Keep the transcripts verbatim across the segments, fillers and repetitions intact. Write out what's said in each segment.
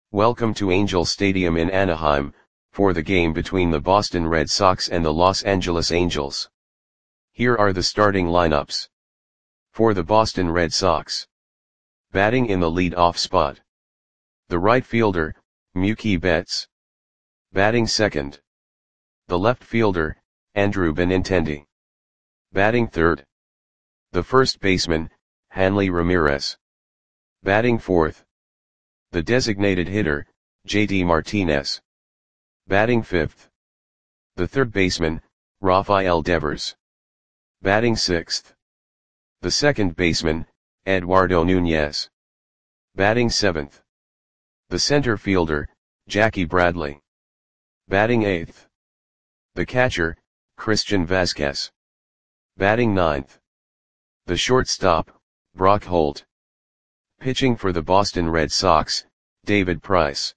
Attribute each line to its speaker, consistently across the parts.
Speaker 1: Welcome to Angel Stadium in Anaheim, for the game between the Boston Red Sox and the Los Angeles Angels. Here are the starting lineups. For the Boston Red Sox. Batting in the lead-off spot. The right fielder, Mookie Betts. Batting second. The left fielder, Andrew Benintendi. Batting third. The first baseman, Hanley Ramirez. Batting fourth. The designated hitter, J D Martinez. Batting fifth. The third baseman, Rafael Devers. Batting sixth. The second baseman, Eduardo Nunez. Batting seventh. The center fielder, Jackie Bradley. Batting eighth. The catcher, Christian Vazquez. Batting ninth. The shortstop, Brock Holt. Pitching for the Boston Red Sox, David Price.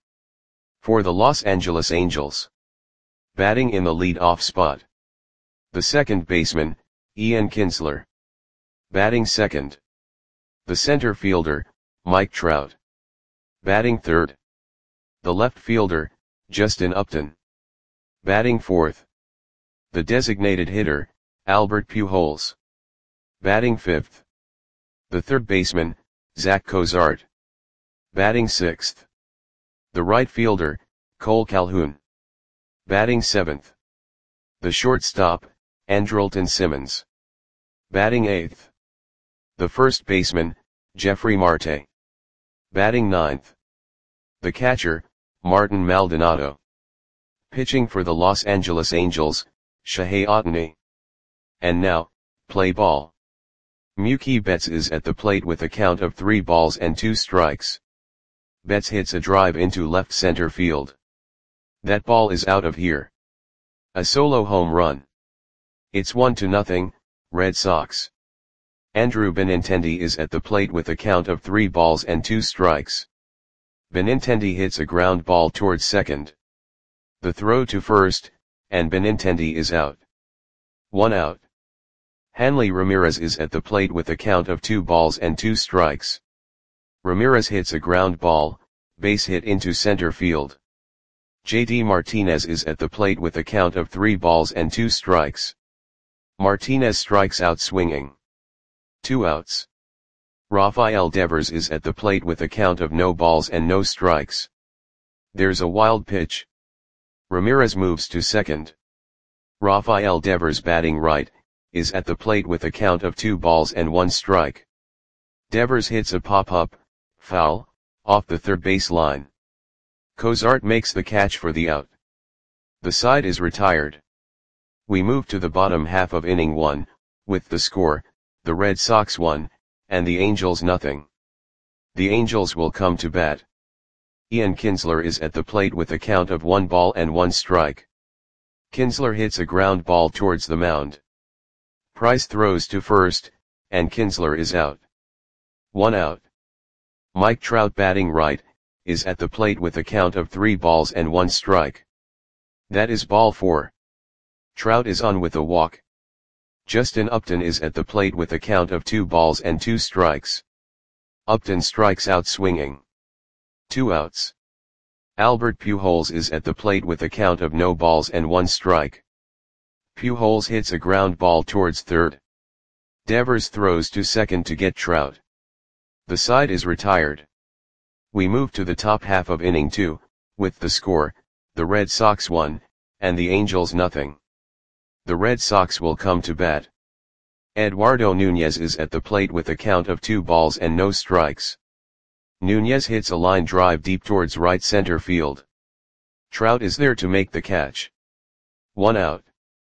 Speaker 1: For the Los Angeles Angels. Batting in the lead-off spot. The second baseman, Ian Kinsler. Batting second. The center fielder, Mike Trout. Batting third. The left fielder, Justin Upton. Batting fourth. The designated hitter, Albert Pujols. Batting fifth. The third baseman, Zach Cozart. Batting sixth. The right fielder, Cole Calhoun. Batting seventh. The shortstop, Andrelton Simmons. Batting eighth. The first baseman, Jeffrey Marte. Batting ninth. The catcher, Martin Maldonado. Pitching for the Los Angeles Angels, Shohei Ohtani. And now, play ball. Mookie Betts is at the plate with a count of three balls and two strikes. Betts hits a drive into left center field. That ball is out of here. A solo home run. It's one to nothing, Red Sox. Andrew Benintendi is at the plate with a count of three balls and two strikes. Benintendi hits a ground ball towards second. The throw to first, and Benintendi is out. One out. Hanley Ramirez is at the plate with a count of two balls and two strikes. Ramirez hits a ground ball, base hit into center field. J D Martinez is at the plate with a count of three balls and two strikes. Martinez strikes out swinging. Two outs. Rafael Devers is at the plate with a count of no balls and no strikes. There's a wild pitch. Ramirez moves to second. Rafael Devers, batting right, is at the plate with a count of two balls and one strike. Devers hits a pop-up, foul, off the third base line. Cozart makes the catch for the out. The side is retired. We move to the bottom half of inning one, with the score, the Red Sox one, and the Angels nothing. The Angels will come to bat. Ian Kinsler is at the plate with a count of one ball and one strike. Kinsler hits a ground ball towards the mound. Price throws to first, and Kinsler is out. One out. Mike Trout, batting right, is at the plate with a count of three balls and one strike. That is ball four. Trout is on with a walk. Justin Upton is at the plate with a count of two balls and two strikes. Upton strikes out swinging. Two outs. Albert Pujols is at the plate with a count of no balls and one strike. Pujols hits a ground ball towards third. Devers throws to second to get Trout. The side is retired. We move to the top half of inning two, with the score, the Red Sox one, and the Angels nothing. The Red Sox will come to bat. Eduardo Nunez is at the plate with a count of two balls and no strikes. Nunez hits a line drive deep towards right center field. Trout is there to make the catch. One out.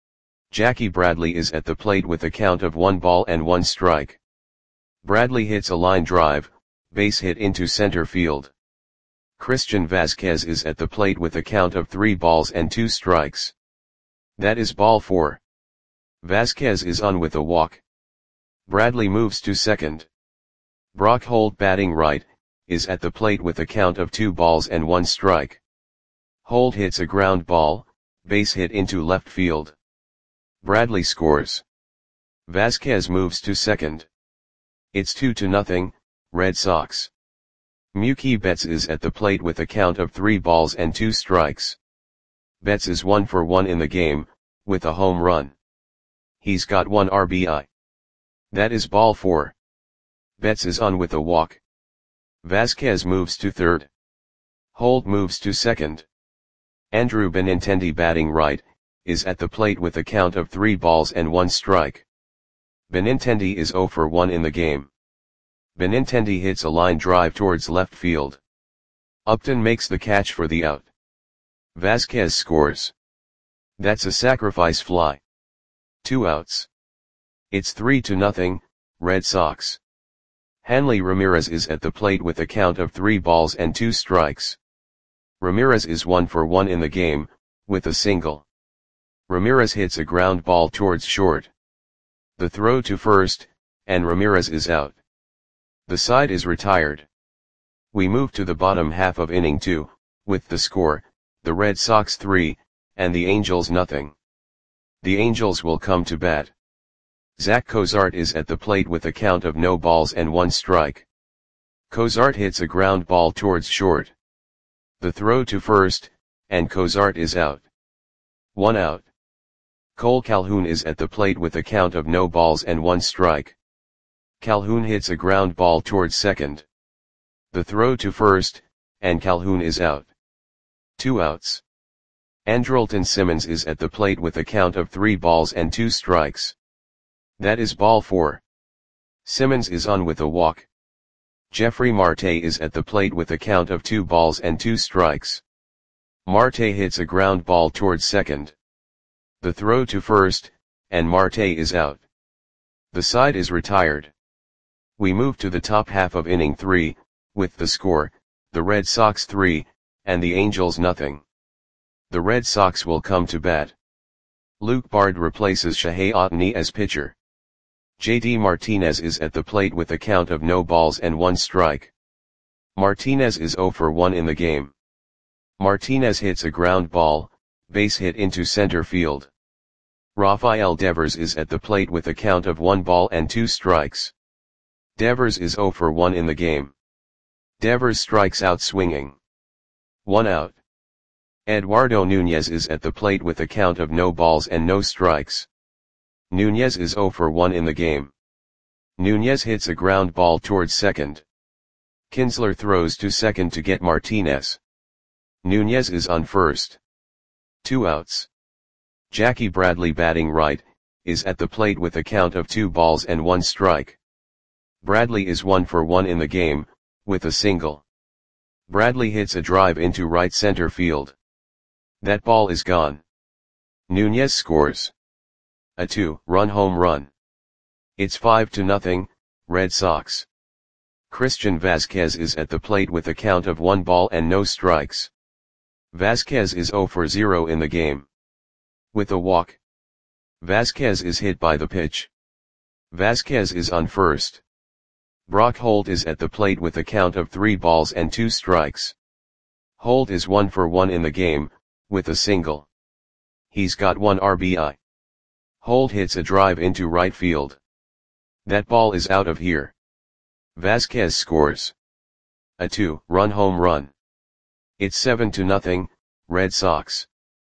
Speaker 1: Jackie Bradley is at the plate with a count of one ball and one strike. Bradley hits a line drive, base hit into center field. Christian Vazquez is at the plate with a count of three balls and two strikes. That is ball four. Vazquez is on with a walk. Bradley moves to second. Brock Holt, batting right, is at the plate with a count of two balls and one strike. Holt hits a ground ball, base hit into left field. Bradley scores. Vazquez moves to second. It's two to nothing, Red Sox. Mookie Betts is at the plate with a count of three balls and two strikes. Betts is one for one in the game, with a home run. He's got one R B I. That is ball four. Betts is on with a walk. Vasquez moves to third. Holt moves to second. Andrew Benintendi, batting right, is at the plate with a count of three balls and one strike. Benintendi is zero for one in the game. Benintendi hits a line drive towards left field. Upton makes the catch for the out. Vasquez scores. That's a sacrifice fly. Two outs. It's three to nothing, Red Sox. Hanley Ramirez is at the plate with a count of three balls and two strikes. Ramirez is one for one in the game, with a single. Ramirez hits a ground ball towards short. The throw to first, and Ramirez is out. The side is retired. We move to the bottom half of inning two, with the score, the Red Sox three, and the Angels nothing. The Angels will come to bat. Zach Cozart is at the plate with a count of no balls and one strike. Cozart hits a ground ball towards short. The throw to first, and Cozart is out. One out. Cole Calhoun is at the plate with a count of no balls and one strike. Calhoun hits a ground ball towards second. The throw to first, and Calhoun is out. Two outs. Andrelton Simmons is at the plate with a count of three balls and two strikes. That is ball four. Simmons is on with a walk. Jeffrey Marte is at the plate with a count of two balls and two strikes. Marte hits a ground ball towards second. The throw to first, and Marte is out. The side is retired. We move to the top half of inning three, with the score, the Red Sox three, and the Angels nothing. The Red Sox will come to bat. Luke Bard replaces Shohei Ohtani as pitcher. J D Martinez is at the plate with a count of no balls and one strike. Martinez is zero for one in the game. Martinez hits a ground ball, base hit into center field. Rafael Devers is at the plate with a count of one ball and two strikes. Devers is zero for one in the game. Devers strikes out swinging. One out. Eduardo Nunez is at the plate with a count of no balls and no strikes. Nunez is zero for one in the game. Nunez hits a ground ball towards second. Kinsler throws to second to get Martinez. Nunez is on first. Two outs. Jackie Bradley, batting right, is at the plate with a count of two balls and one strike. Bradley is one for one in the game, with a single. Bradley hits a drive into right center field. That ball is gone. Nunez scores a two-run home run. It's five to nothing, Red Sox. Christian Vasquez is at the plate with a count of one ball and no strikes. Vasquez is zero for zero in the game. With a walk. Vasquez is hit by the pitch. Vasquez is on first. Brock Holt is at the plate with a count of three balls and two strikes. Holt is one for one in the game, with a single. He's got one R B I. Holt hits a drive into right field. That ball is out of here. Vasquez scores a two-run home run. It's seven to nothing, Red Sox.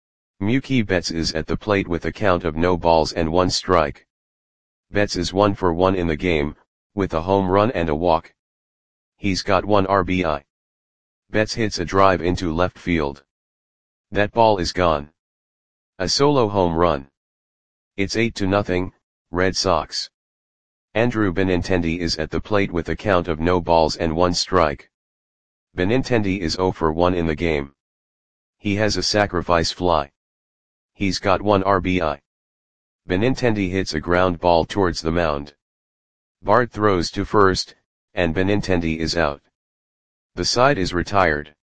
Speaker 1: Mookie Betts is at the plate with a count of no balls and one strike. Betts is one for one in the game, with a home run and a walk. He's got one R B I. Betts hits a drive into left field. That ball is gone. A solo home run. It's eight to nothing, Red Sox. Andrew Benintendi is at the plate with a count of no balls and one strike. Benintendi is zero for one in the game. He has a sacrifice fly. He's got one R B I. Benintendi hits a ground ball towards the mound. Bard throws to first, and Benintendi is out. The side is retired.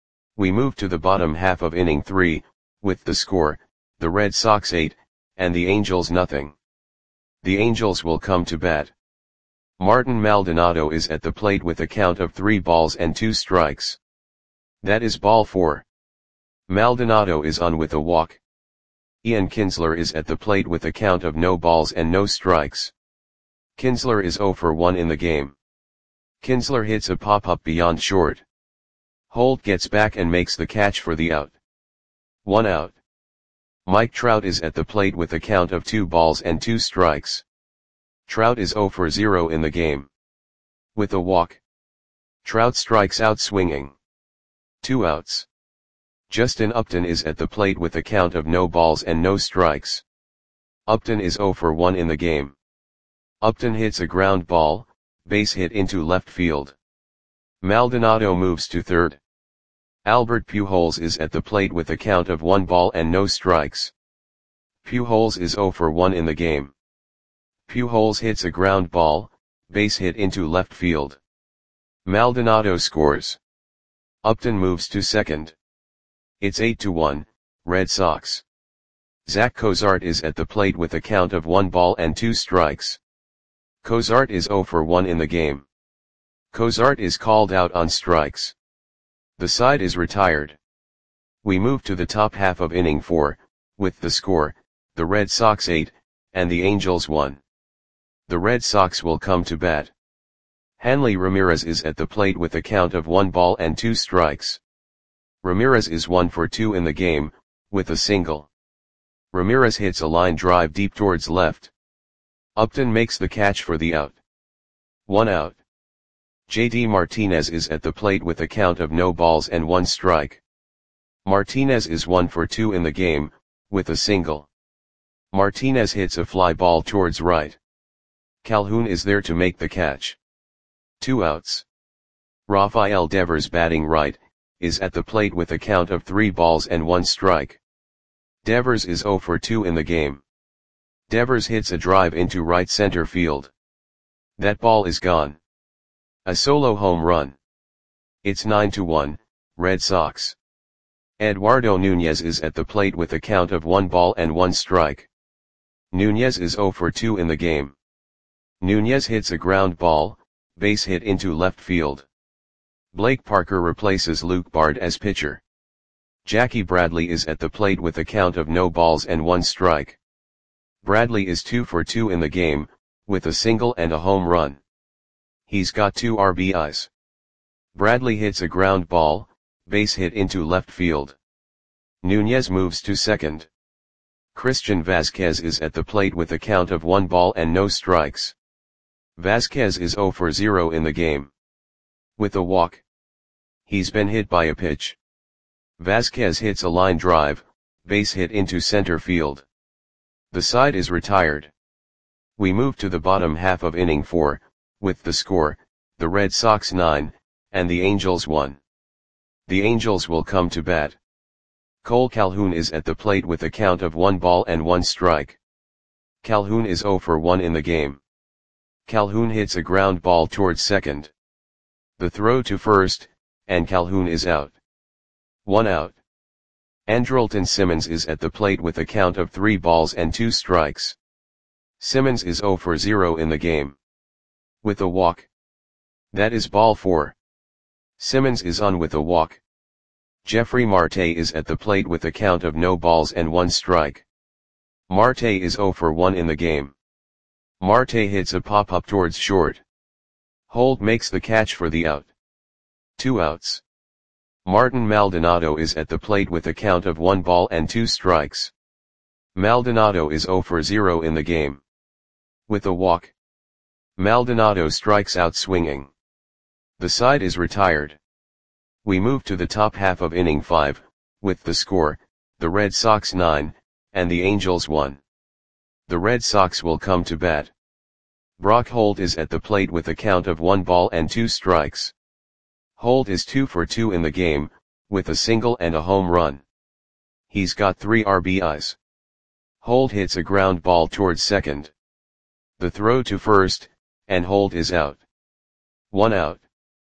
Speaker 1: We move to the bottom half of inning three, with the score, the Red Sox eight, and the Angels nothing. The Angels will come to bat. Martin Maldonado is at the plate with a count of three balls and two strikes. That is ball four. Maldonado is on with a walk. Ian Kinsler is at the plate with a count of no balls and no strikes. Kinsler is zero for one in the game. Kinsler hits a pop-up beyond short. Holt gets back and makes the catch for the out. One out. Mike Trout is at the plate with a count of two balls and two strikes. Trout is zero for zero in the game. With a walk, Trout strikes out swinging. Two outs. Justin Upton is at the plate with a count of no balls and no strikes. Upton is zero for one in the game. Upton hits a ground ball, base hit into left field. Maldonado moves to third. Albert Pujols is at the plate with a count of one ball and no strikes. Pujols is zero for one in the game. Pujols hits a ground ball, base hit into left field. Maldonado scores. Upton moves to second. It's eight to one, Red Sox. Zach Cozart is at the plate with a count of one ball and two strikes. Cozart is zero for one in the game. Cozart is called out on strikes. The side is retired. We move to the top half of inning four, with the score, the Red Sox eight, and the Angels one. The Red Sox will come to bat. Hanley Ramirez is at the plate with a count of one ball and two strikes. Ramirez is one for two in the game, with a single. Ramirez hits a line drive deep towards left. Upton makes the catch for the out. One out. J D Martinez is at the plate with a count of no balls and one strike. Martinez is one for two in the game, with a single. Martinez hits a fly ball towards right. Calhoun is there to make the catch. Two outs. Rafael Devers, batting right, is at the plate with a count of three balls and one strike. Devers is zero for two in the game. Devers hits a drive into right center field. That ball is gone. A solo home run. It's nine to one, Red Sox. Eduardo Nunez is at the plate with a count of one ball and one strike. Nunez is zero for two in the game. Nunez hits a ground ball, base hit into left field. Blake Parker replaces Luke Bard as pitcher. Jackie Bradley is at the plate with a count of no balls and one strike. Bradley is two for two in the game, with a single and a home run. He's got two R B Is. Bradley hits a ground ball, base hit into left field. Nunez moves to second. Christian Vazquez is at the plate with a count of one ball and no strikes. Vazquez is zero for zero in the game. With a walk. He's been hit by a pitch. Vazquez hits a line drive, base hit into center field. The side is retired. We move to the bottom half of inning four, with the score, the Red Sox nine, and the Angels one. The Angels will come to bat. Cole Calhoun is at the plate with a count of one ball and one strike. Calhoun is zero for one in the game. Calhoun hits a ground ball towards second. The throw to first, and Calhoun is out. One out. Andrelton Simmons is at the plate with a count of three balls and two strikes. Simmons is zero for zero in the game. With a walk. That is ball four. Simmons is on with a walk. Jeffrey Marte is at the plate with a count of no balls and one strike. Marte is zero for one in the game. Marte hits a pop-up towards short. Holt makes the catch for the out. Two outs. Martin Maldonado is at the plate with a count of one ball and two strikes. Maldonado is zero for zero in the game. With a walk. Maldonado strikes out swinging. The side is retired. We move to the top half of inning five, with the score, the Red Sox nine, and the Angels one. The Red Sox will come to bat. Brock Holt is at the plate with a count of one ball and two strikes. Holt is two for two in the game, with a single and a home run. He's got three R B Is. Holt hits a ground ball towards second. The throw to first, and Holt is out. One out.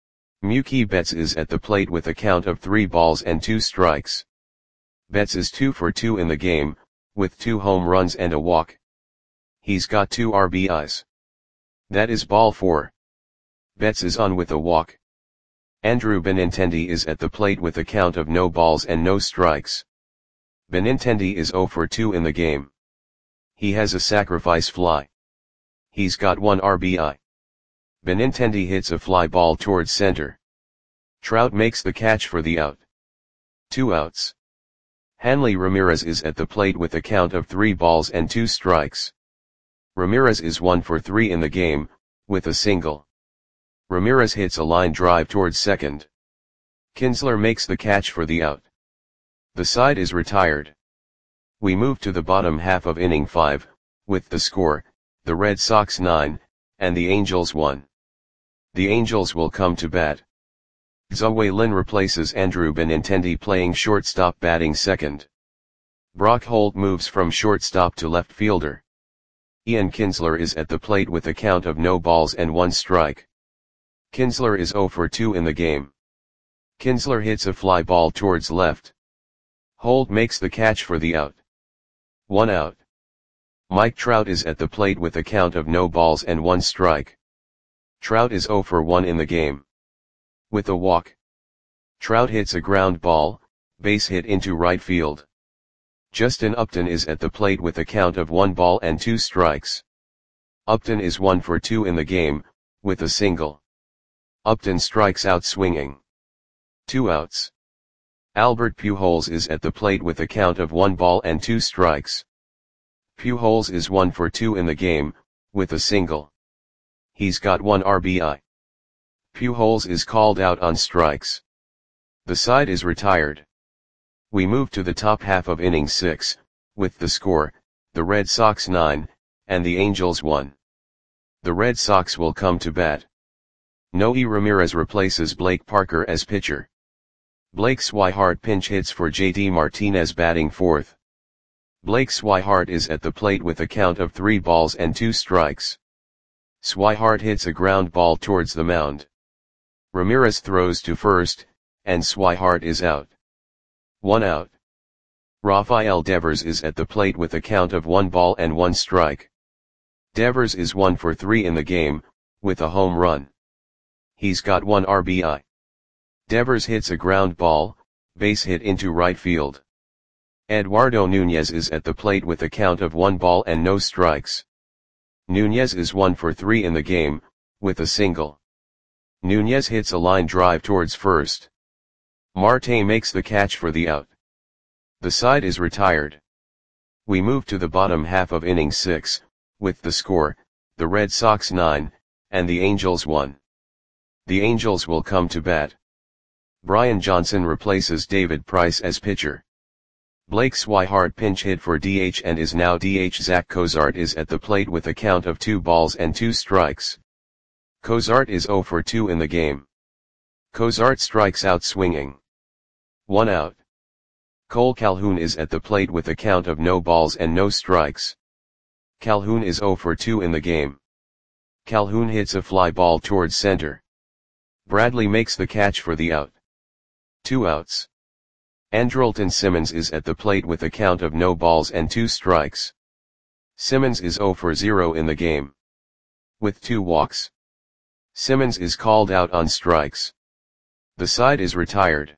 Speaker 1: Mookie Betts is at the plate with a count of three balls and two strikes. Betts is two for two in the game, with two home runs and a walk. He's got two R B Is. That is ball four. Betts is on with a walk. Andrew Benintendi is at the plate with a count of no balls and no strikes. Benintendi is zero for two in the game. He has a sacrifice fly. He's got one R B I. Benintendi hits a fly ball towards center. Trout makes the catch for the out. Two outs. Hanley Ramirez is at the plate with a count of three balls and two strikes. Ramirez is one for three in the game, with a single. Ramirez hits a line drive towards second. Kinsler makes the catch for the out. The side is retired. We move to the bottom half of inning five, with the score, the Red Sox nine, and the Angels one. The Angels will come to bat. Zhou Lin replaces Andrew Benintendi playing shortstop, batting second. Brock Holt moves from shortstop to left fielder. Ian Kinsler is at the plate with a count of no balls and one strike. Kinsler is zero for two in the game. Kinsler hits a fly ball towards left. Holt makes the catch for the out. One out. Mike Trout is at the plate with a count of no balls and one strike. Trout is zero for one in the game. With a walk. Trout hits a ground ball, base hit into right field. Justin Upton is at the plate with a count of one ball and two strikes. Upton is one for two in the game, with a single. Upton strikes out swinging. Two outs. Albert Pujols is at the plate with a count of one ball and two strikes. Pujols is one for two in the game, with a single. He's got one R B I. Pujols is called out on strikes. The side is retired. We move to the top half of inning six, with the score, the Red Sox nine, and the Angels one. The Red Sox will come to bat. Noe Ramirez replaces Blake Parker as pitcher. Blake Swihart pinch hits for J D Martinez batting fourth. Blake Swihart is at the plate with a count of three balls and two strikes. Swihart hits a ground ball towards the mound. Ramirez throws to first, and Swihart is out. One out. Rafael Devers is at the plate with a count of one ball and one strike. Devers is one for three in the game, with a home run. He's got one R B I. Devers hits a ground ball, base hit into right field. Eduardo Nunez is at the plate with a count of one ball and no strikes. Nunez is one for three in the game, with a single. Nunez hits a line drive towards first. Marte makes the catch for the out. The side is retired. We move to the bottom half of inning six, with the score, the Red Sox nine, and the Angels one. The Angels will come to bat. Brian Johnson replaces David Price as pitcher. Blake Swihart pinch hit for D H and is now D H. Zach Cozart is at the plate with a count of two balls and two strikes. Cozart is zero for two in the game. Cozart strikes out swinging. One out. Cole Calhoun is at the plate with a count of no balls and no strikes. Calhoun is zero for two in the game. Calhoun hits a fly ball towards center. Bradley makes the catch for the out. Two outs. Andrelton Simmons is at the plate with a count of no balls and two strikes. Simmons is zero for zero in the game. With two walks. Simmons is called out on strikes. The side is retired.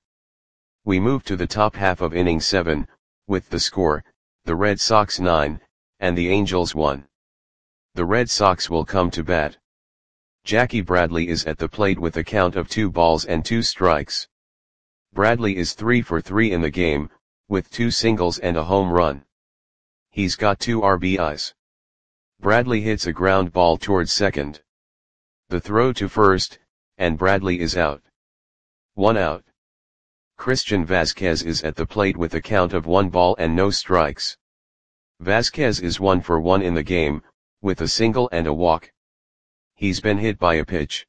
Speaker 1: We move to the top half of inning seven, with the score, the Red Sox nine, and the Angels one. The Red Sox will come to bat. Jackie Bradley is at the plate with a count of two balls and two strikes. Bradley is three for three in the game, with two singles and a home run. He's got two R B Is. Bradley hits a ground ball towards second. The throw to first, and Bradley is out. One out. Christian Vasquez is at the plate with a count of one ball and no strikes. Vasquez is one for one in the game, with a single and a walk. He's been hit by a pitch.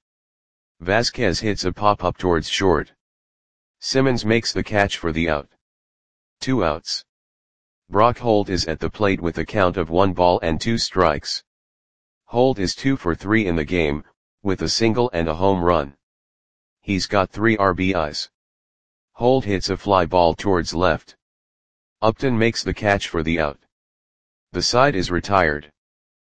Speaker 1: Vasquez hits a pop-up towards short. Simmons makes the catch for the out. Two outs. Brock Holt is at the plate with a count of one ball and two strikes. Holt is two for three in the game, with a single and a home run. He's got three R B Is. Holt hits a fly ball towards left. Upton makes the catch for the out. The side is retired.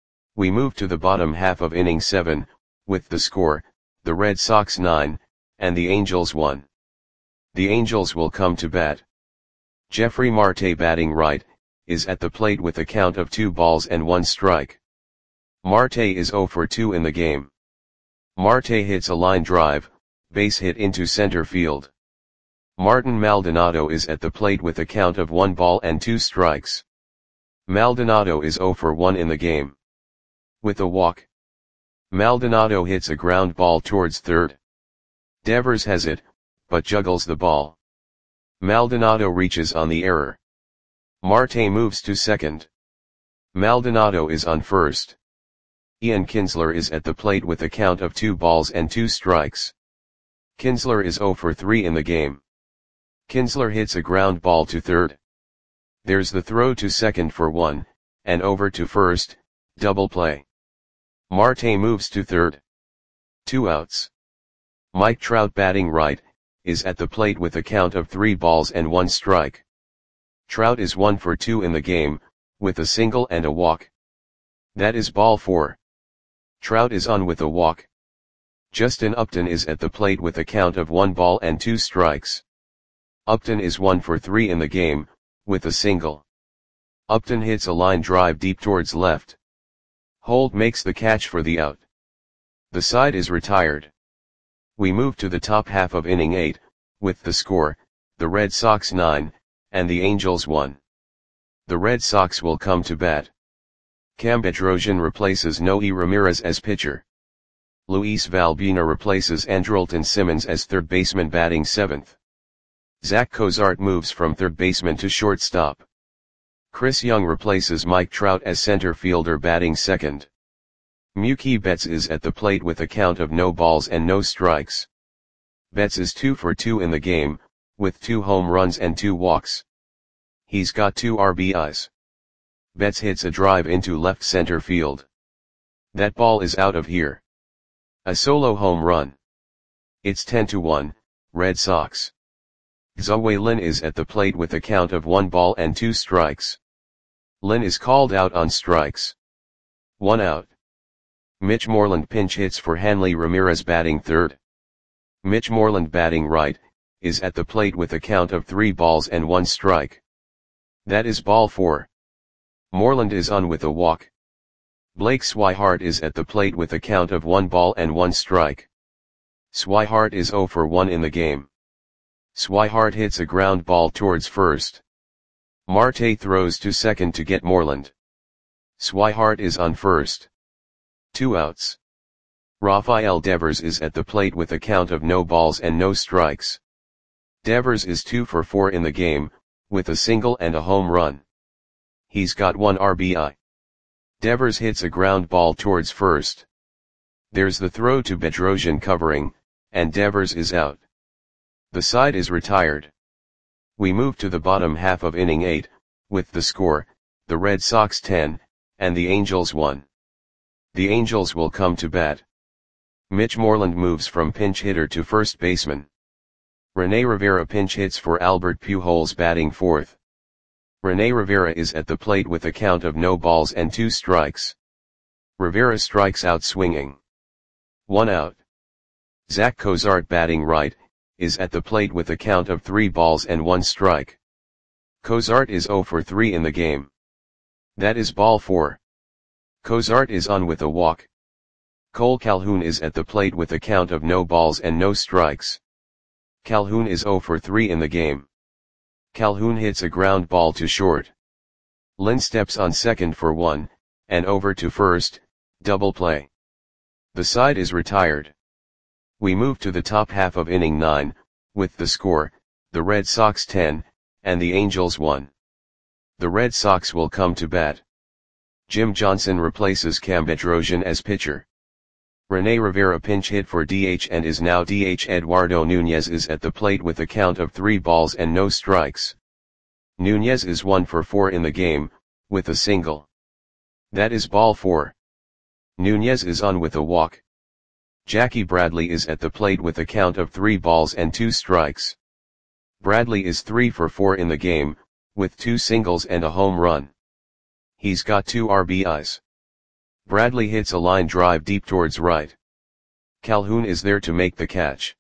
Speaker 1: We move to the bottom half of inning seven, with the score, the Red Sox nine, and the Angels one. The Angels will come to bat. Jeffrey Marte batting right, is at the plate with a count of two balls and one strike. Marte is zero for two in the game. Marte hits a line drive, base hit into center field. Martin Maldonado is at the plate with a count of one ball and two strikes. Maldonado is zero for one in the game. With a walk, Maldonado hits a ground ball towards third. Devers has it, but juggles the ball. Maldonado reaches on the error. Marte moves to second. Maldonado is on first. Ian Kinsler is at the plate with a count of two balls and two strikes. Kinsler is zero for three in the game. Kinsler hits a ground ball to third. There's the throw to second for one, and over to first, double play. Marte moves to third. Two outs. Mike Trout, batting right, is at the plate with a count of three balls and one strike. Trout is one for two in the game, with a single and a walk. That is ball four. Trout is on with a walk. Justin Upton is at the plate with a count of one ball and two strikes. Upton is one for three in the game, with a single. Upton hits a line drive deep towards left. Holt makes the catch for the out. The side is retired. We move to the top half of inning eight, with the score, the Red Sox nine, and the Angels one. The Red Sox will come to bat. Cam Bedrosian replaces Noe Ramirez as pitcher. Luis Valbuena replaces Andrelton Simmons as third baseman, batting seventh. Zach Cozart moves from third baseman to shortstop. Chris Young replaces Mike Trout as center fielder, batting second. Mookie Betts is at the plate with a count of no balls and no strikes. Betts is two for two in the game, with two home runs and two walks. He's got two R B Is. Betts hits a drive into left center field. That ball is out of here. A solo home run. It's ten to one, Red Sox. Zhou Lin is at the plate with a count of one ball and two strikes. Lin is called out on strikes. One out. Mitch Moreland pinch hits for Hanley Ramirez, batting third. Mitch Moreland, batting right, is at the plate with a count of three balls and one strike. That is ball four. Moreland is on with a walk. Blake Swihart is at the plate with a count of one ball and one strike. Swihart is zero for one in the game. Swihart hits a ground ball towards first. Marte throws to second to get Moreland. Swihart is on first. Two outs. Rafael Devers is at the plate with a count of no balls and no strikes. Devers is two for four in the game, with a single and a home run. He's got one R B I. Devers hits a ground ball towards first. There's the throw to Bedrosian covering, and Devers is out. The side is retired. We move to the bottom half of inning eight, with the score, the Red Sox ten, and the Angels one. The Angels will come to bat. Mitch Moreland moves from pinch hitter to first baseman. Rene Rivera pinch hits for Albert Pujols, batting fourth. Rene Rivera is at the plate with a count of no balls and two strikes. Rivera strikes out swinging. One out. Zach Cozart, batting right, is at the plate with a count of three balls and one strike. Cozart is zero for three in the game. That is ball four. Cozart is on with a walk. Cole Calhoun is at the plate with a count of no balls and no strikes. Calhoun is zero for three in the game. Calhoun hits a ground ball to short. Lin steps on second for one, and over to first, double play. The side is retired. We move to the top half of inning nine, with the score, the Red Sox ten, and the Angels one. The Red Sox will come to bat. Jim Johnson replaces Cam Bedrosian as pitcher. Rene Rivera pinch hit for D H and is now D H. Eduardo Nunez is at the plate with a count of three balls and no strikes. Nunez is one for four in the game, with a single. That is ball four. Nunez is on with a walk. Jackie Bradley is at the plate with a count of three balls and two strikes. Bradley is three for four in the game, with two singles and a home run. He's got two R B Is. Bradley hits a line drive deep towards right. Calhoun is there to make the catch.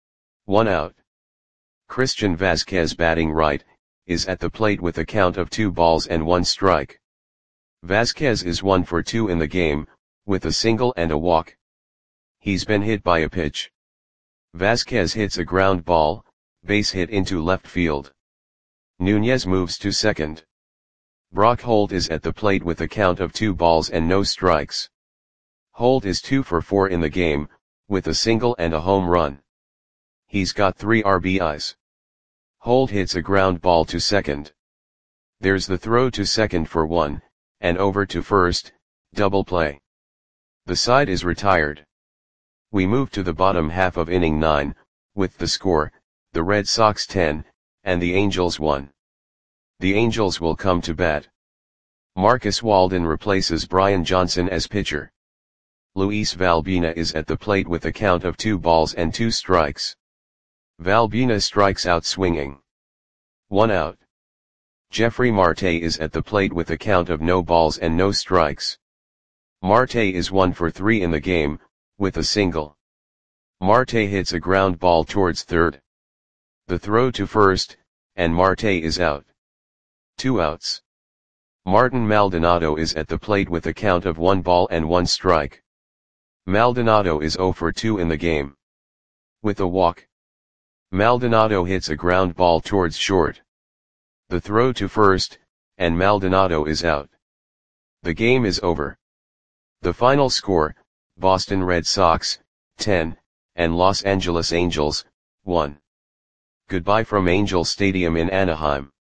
Speaker 1: One out. Christian Vasquez, batting right, is at the plate with a count of two balls and one strike. Vasquez is one for two in the game, with a single and a walk. He's been hit by a pitch. Vasquez hits a ground ball, base hit into left field. Nunez moves to second. Brock Holt is at the plate with a count of two balls and no strikes. Holt is two for four in the game, with a single and a home run. He's got three R B Is. Holt hits a ground ball to second. There's the throw to second for one, and over to first, double play. The side is retired. We move to the bottom half of inning nine, with the score, the Red Sox ten, and the Angels one. The Angels will come to bat. Marcus Walden replaces Brian Johnson as pitcher. Luis Valbuena is at the plate with a count of two balls and two strikes. Valbuena strikes out swinging. One out. Jeffrey Marte is at the plate with a count of no balls and no strikes. Marte is one for three in the game, with a single. Marte hits a ground ball towards third. The throw to first, and Marte is out. Two outs. Martin Maldonado is at the plate with a count of one ball and one strike. Maldonado is zero for two in the game. With a walk. Maldonado hits a ground ball towards short. The throw to first, and Maldonado is out. The game is over. The final score, Boston Red Sox, ten, and Los Angeles Angels, one. Goodbye from Angel Stadium in Anaheim.